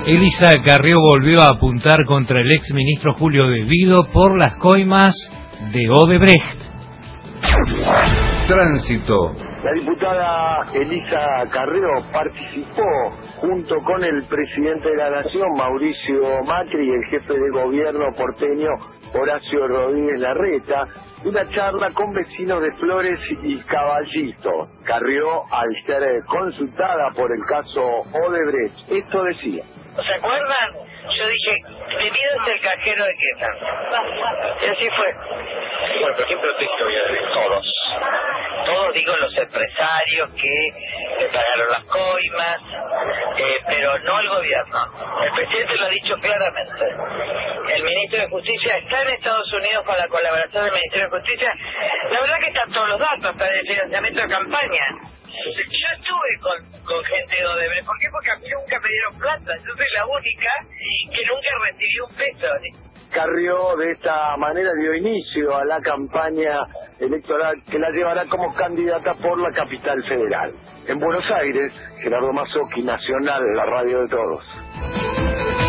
Elisa Carrió volvió a apuntar contra el exministro Julio De Vido por las coimas de Odebrecht. Tránsito. La diputada Elisa Carrió participó junto con el presidente de la Nación, Mauricio Macri, y el jefe de gobierno porteño, Horacio Rodríguez Larreta, de una charla con vecinos de Flores y Caballito. Carrió, al ser consultada por el caso Odebrecht, esto decía. ¿Se acuerdan? Yo dije, De Vido es el cajero de Quetan. Y así fue. Bueno, pero ¿quién protege hoy a todos? Todos, digo, los empresarios que le pagaron las coimas, pero no el gobierno. El presidente lo ha dicho claramente. El ministro de Justicia está en Estados Unidos con la colaboración del Ministerio de Justicia. La verdad que están todos los datos para el financiamiento de campaña. Yo estuve con gente de Odebrecht. ¿Por qué? Porque a mí nunca me dieron plata. Yo soy la única que nunca recibió un peso. Carrió de esta manera dio inicio a la campaña electoral que la llevará como candidata por la capital federal. En Buenos Aires, Gerardo Mazzocchi, Nacional, la radio de todos.